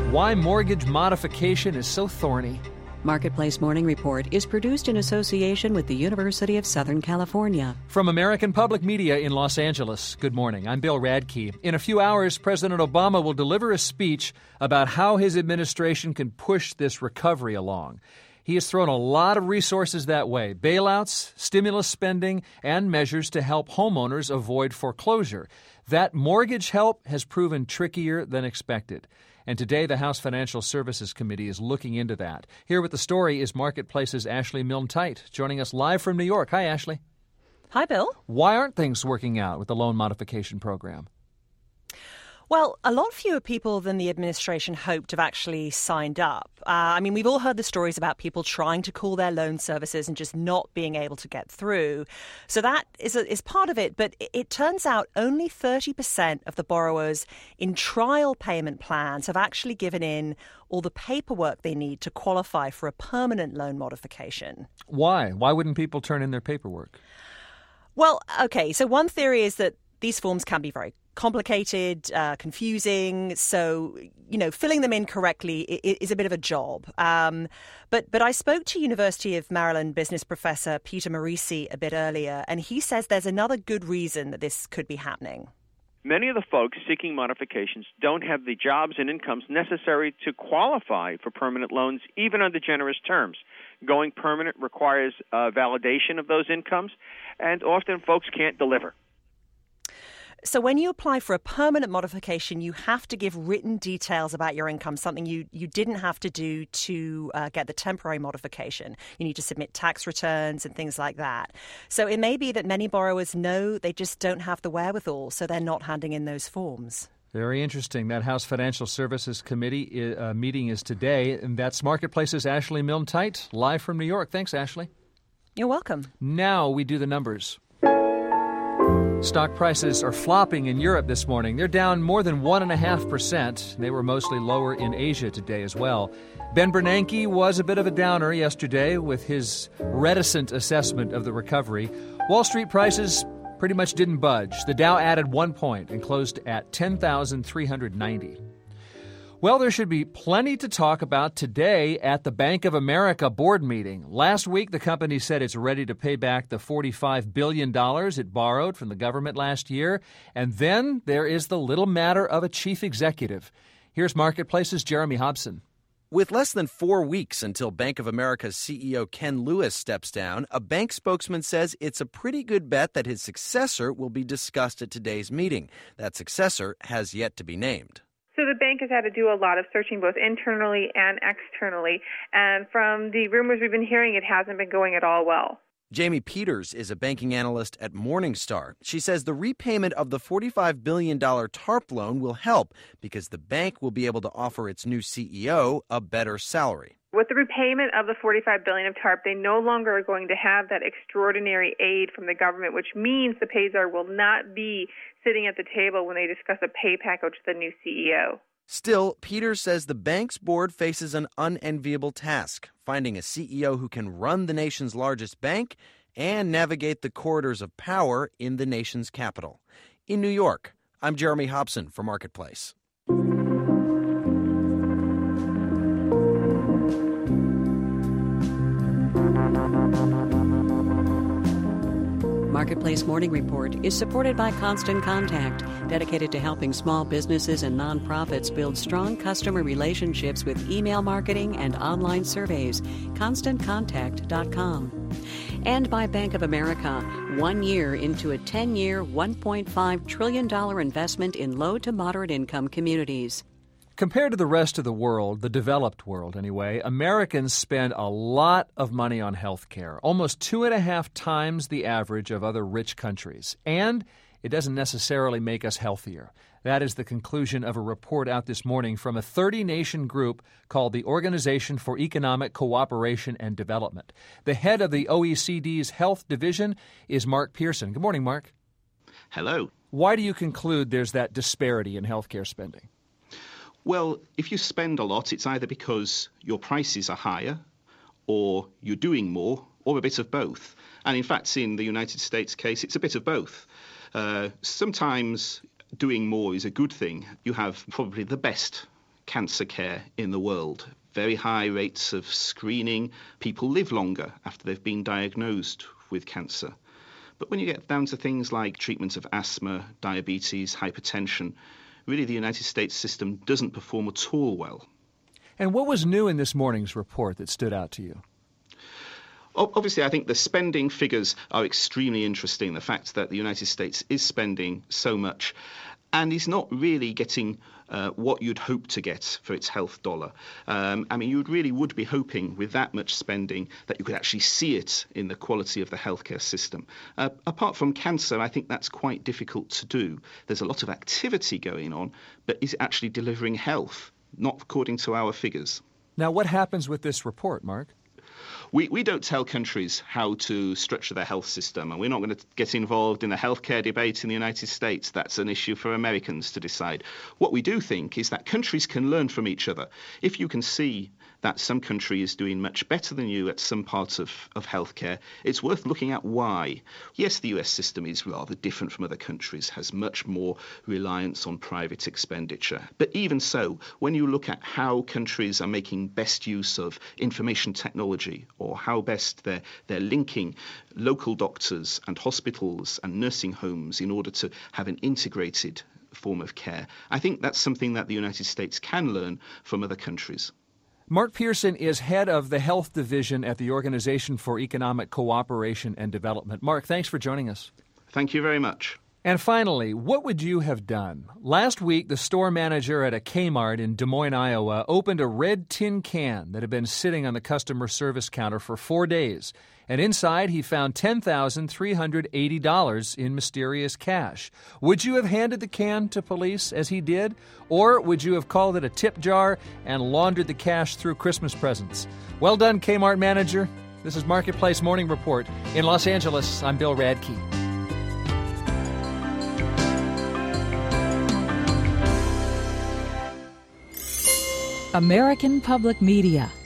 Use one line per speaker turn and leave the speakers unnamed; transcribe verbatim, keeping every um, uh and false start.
Why mortgage modification is so thorny.
Marketplace Morning Report is produced in association with the University of Southern California.
From American Public Media in Los Angeles, good morning. I'm Bill Radke. In a few hours, President Obama will deliver a speech about how his administration can push this recovery along. He has thrown a lot of resources that way: bailouts, stimulus spending, and measures to help homeowners avoid foreclosure. That mortgage help has proven trickier than expected. And today, the House Financial Services Committee is looking into that. Here with the story is Marketplace's Ashley Milne-Tite, joining us live from New York. Hi, Ashley.
Hi, Bill.
Why aren't things working out with the loan modification program?
Well, a lot fewer people than the administration hoped have actually signed up. Uh, I mean, we've all heard the stories about people trying to call their loan services and just not being able to get through. So that is, a, is part of it. But it, it turns out only thirty percent of the borrowers in trial payment plans have actually given in all the paperwork they need to qualify for a permanent loan modification.
Why? Why wouldn't people turn in their paperwork?
Well, OK, so one theory is that these forms can be very complicated, uh, confusing. So, you know, filling them in correctly is a bit of a job. Um, but but I spoke to University of Maryland business professor Peter Morici a bit earlier, and he says there's another good reason that this could be happening.
Many of the folks seeking modifications don't have the jobs and incomes necessary to qualify for permanent loans, even under generous terms. Going permanent requires uh, validation of those incomes, and often folks can't deliver.
So when you apply for a permanent modification, you have to give written details about your income, something you, you didn't have to do to uh, get the temporary modification. You need to submit tax returns and things like that. So it may be that many borrowers know they just don't have the wherewithal, so they're not handing in those forms.
Very interesting. That House Financial Services Committee uh, meeting is today, and that's Marketplace's Ashley Milne-Tite, live from New York. Thanks, Ashley.
You're welcome.
Now we do the numbers. Stock prices are flopping in Europe this morning. They're down more than one point five percent. They were mostly lower in Asia today as well. Ben Bernanke was a bit of a downer yesterday with his reticent assessment of the recovery. Wall Street prices pretty much didn't budge. The Dow added one point and closed at ten thousand three hundred ninety. Well, there should be plenty to talk about today at the Bank of America board meeting. Last week, the company said it's ready to pay back the forty-five billion dollars it borrowed from the government last year. And then there is the little matter of a chief executive. Here's Marketplace's Jeremy Hobson.
With less than four weeks until Bank of America's C E O Ken Lewis steps down, a bank spokesman says it's a pretty good bet that his successor will be discussed at today's meeting. That successor has yet to be named.
So the bank has had to do a lot of searching both internally and externally. And from the rumors we've been hearing, it hasn't been going at all well.
Jamie Peters is a banking analyst at Morningstar. She says the repayment of the forty-five billion dollars TARP loan will help because the bank will be able to offer its new C E O a better salary.
With the repayment of the forty-five billion dollars of TARP, they no longer are going to have that extraordinary aid from the government, which means the payzar will not be sitting at the table when they discuss a pay package with the new C E O.
Still, Peters says the bank's board faces an unenviable task, finding a C E O who can run the nation's largest bank and navigate the corridors of power in the nation's capital. In New York, I'm Jeremy Hobson for Marketplace.
Marketplace Morning Report is supported by Constant Contact, dedicated to helping small businesses and nonprofits build strong customer relationships with email marketing and online surveys. constant contact dot com. And by Bank of America, one year into a ten-year, one point five trillion dollars investment in low to moderate income communities.
Compared to the rest of the world, the developed world anyway, Americans spend a lot of money on health care, almost two and a half times the average of other rich countries. And it doesn't necessarily make us healthier. That is the conclusion of a report out this morning from a thirty-nation group called the Organization for Economic Cooperation and Development. The head of the O E C D's Health Division is Mark Pearson. Good morning, Mark.
Hello.
Why do you conclude there's that disparity in healthcare spending?
Well, if you spend a lot, it's either because your prices are higher or you're doing more or a bit of both. And in fact, in the United States case, it's a bit of both. Uh, sometimes doing more is a good thing. You have probably the best cancer care in the world. Very high rates of screening. People live longer after they've been diagnosed with cancer. But when you get down to things like treatment of asthma, diabetes, hypertension, really the United States system doesn't perform at all well.
And what was new in this morning's report that stood out to you?
Obviously, I think the spending figures are extremely interesting. The fact that the United States is spending so much and is not really getting uh, what you'd hope to get for its health dollar. Um, I mean, you really would be hoping with that much spending that you could actually see it in the quality of the healthcare system. Uh, apart from cancer, I think that's quite difficult to do. There's a lot of activity going on, but is it actually delivering health? Not according to our figures.
Now, what happens with this report, Mark?
We, we don't tell countries how to structure their health system, and we're not going to get involved in the healthcare debate in the United States. That's an issue for Americans to decide. What we do think is that countries can learn from each other. If you can see that some country is doing much better than you at some parts of, of healthcare, it's worth looking at why. Yes, the U S system is rather different from other countries, has much more reliance on private expenditure. But even so, when you look at how countries are making best use of information technology, or how best they're, they're linking local doctors and hospitals and nursing homes in order to have an integrated form of care, I think that's something that the United States can learn from other countries.
Mark Pearson is head of the Health Division at the Organization for Economic Cooperation and Development. Mark, thanks for joining us.
Thank you very much.
And finally, what would you have done? Last week, the store manager at a Kmart in Des Moines, Iowa, opened a red tin can that had been sitting on the customer service counter for four days. And inside, he found ten thousand three hundred eighty dollars in mysterious cash. Would you have handed the can to police as he did? Or would you have called it a tip jar and laundered the cash through Christmas presents? Well done, Kmart manager. This is Marketplace Morning Report. In Los Angeles, I'm Bill Radke.
American Public Media